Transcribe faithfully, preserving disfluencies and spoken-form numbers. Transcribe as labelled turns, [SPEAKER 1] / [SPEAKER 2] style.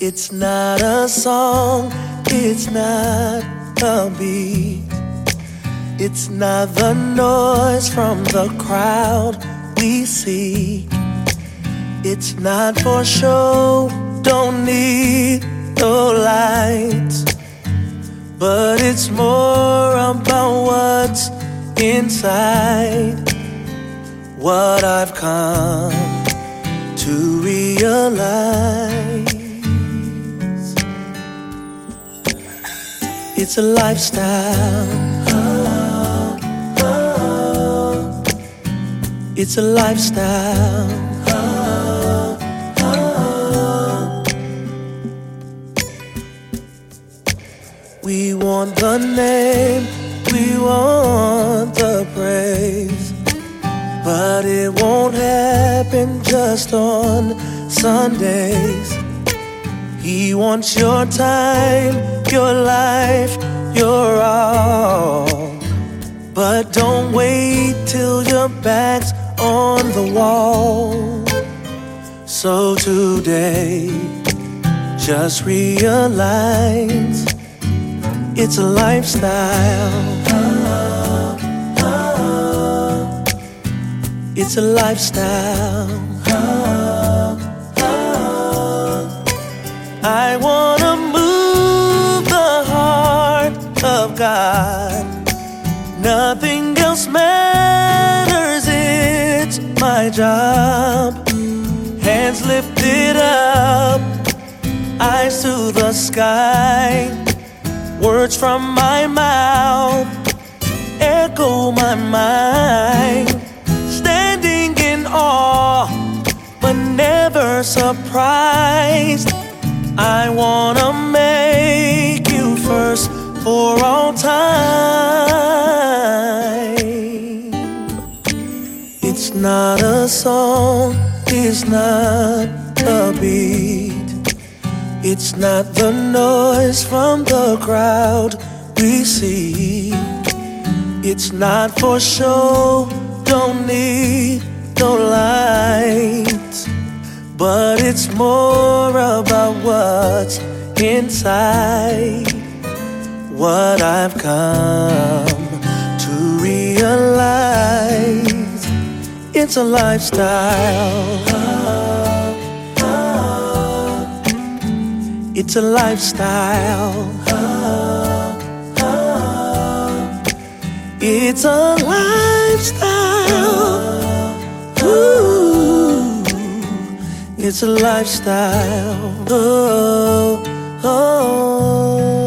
[SPEAKER 1] It's not a song, it's not a beat. It's not the noise from the crowd we seek. It's not for show, don't need no lights. But it's more about what's inside. What I've come to realize. It's a lifestyle. Oh, oh. It's a lifestyle. Oh, oh. We want the name, we want the praise, but it won't happen just on Sundays. He wants your time, your life, your all. But don't wait till your back's on the wall. So today, just realize it's a lifestyle. Oh, oh. It's a lifestyle. Oh, oh. I wanna move the heart of God. Nothing else matters, it's my job. Hands lifted up, eyes to the sky. Words from my mouth echo my mind. Standing in awe, but never surprised. I wanna make you first for all time. It's not a song, it's not a beat. It's not the noise from the crowd we see. It's not for show, don't need no lights. But it's more about what's inside. What I've come to realize. It's a lifestyle. Oh, oh. It's a lifestyle. Oh, oh. It's a lifestyle. Ooh. It's a lifestyle. Oh, oh.